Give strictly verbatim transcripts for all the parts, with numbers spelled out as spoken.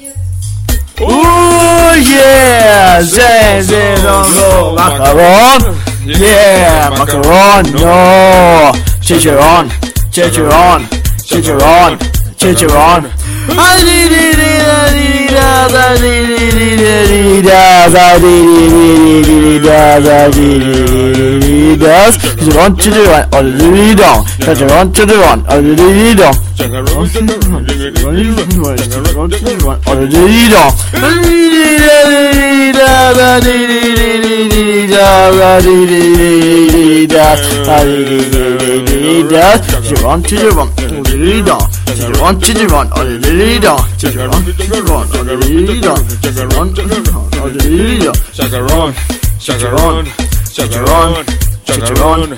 Oh yeah, zé, zé, don't go, macaron, yeah, macaron, no, chicharron, chicharron, chicharron, chicharron. Chicharron, chicharron, oh the dong, chicharron, chicharron, oh the dong. Chicharron, chicharron, chicharron, chicharron, oh the dong. Chicharron, chicharron, oh the dong. Chicharron, chicharron, oh the dong. Chicharron, chicharron, oh the dong. Chicharron, chicharron, oh the dong. Chicharron, chicharron, chicharron, chicharron.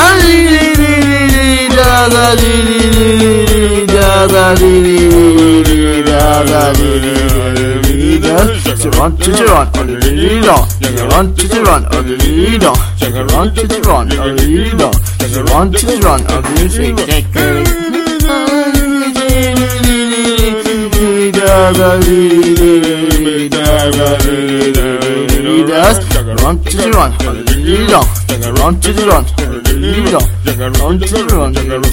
Da da dee da da dee da da dee da. Chicharron, chicharron, oh the dong. Chicharron, chicharron, oh the dong. Chicharron, chicharron, oh the dong. Chicharron, chicharron, oh the dong. Da da dee da da dee da. Chicharron, chicharron, oh the dong. Chicharron, chicharron, oh the dong. Chicharron, chicharron,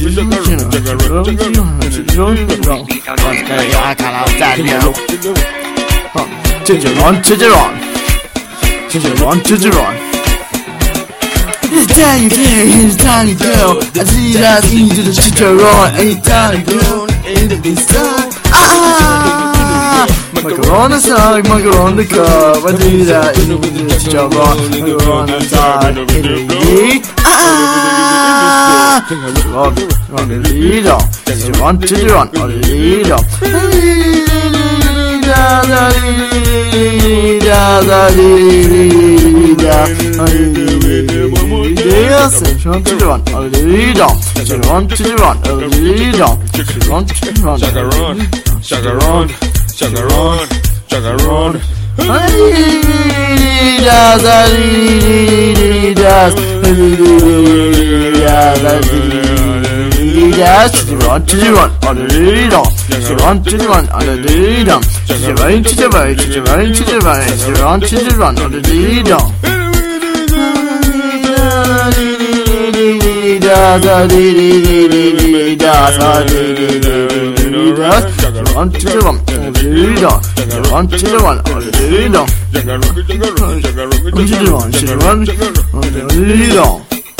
chicharron, I can't stand you. Chicharron, chicharron, chicharron, chicharron. It's tiny girl, it's tiny girl. I see that into the chicharron. It's tiny girl, in the big star. Ah, macaron aside, macaron the cup. I see that into the chicharron. Macaron aside, in the ah. Chicharron, chicharron, the leader. Chicharron, chicharron, oh the leader. Da da dee da da dee da. Yes, chicharron, chicharron, oh the dong. Chicharron, chicharron, oh the dong. Chicharron, chicharron, chicharron, chicharron, chicharron. Da da dee da da dee da. Chicharron, chicharron, oh the dong. Chicharron, chicharron, oh the dong. Chicharron, chicharron, chicharron, chicharron, chicharron, chicharron, oh the dong. Da da dee dee dee da da dee dee da. Chicharron, chicharron, oh the dong. Chicharron, chicharron, oh the dong. Chicharron, chicharron, oh the dong.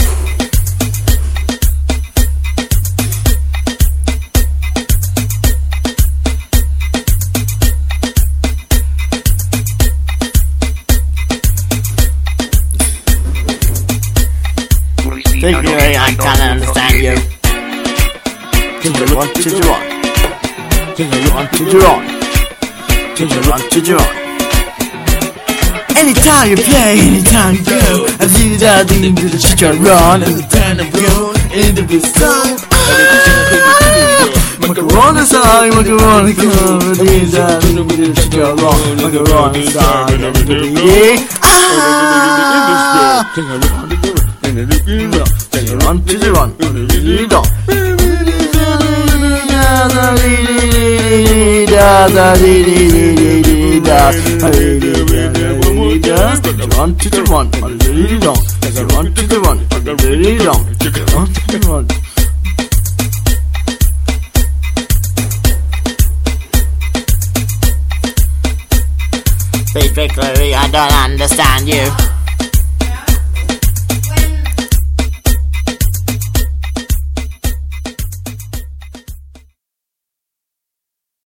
Thank you, I can't understand you. Chicharron, chicharron, chicharron, chicharron, chicharron, chicharron. Anytime you play, anytime you go, I see that into the chicharron. Every time I go, into the song. Macaron aside, macaron aside, into the chicharron. Macaron aside, ah. Chicharron, chicharron, oh the dong. Da da dee dee da. Chicharron, chicharron, oh the dong. Chicharron, chicharron, oh the dong. Chicharron, chicharron. Basically, I don't understand you.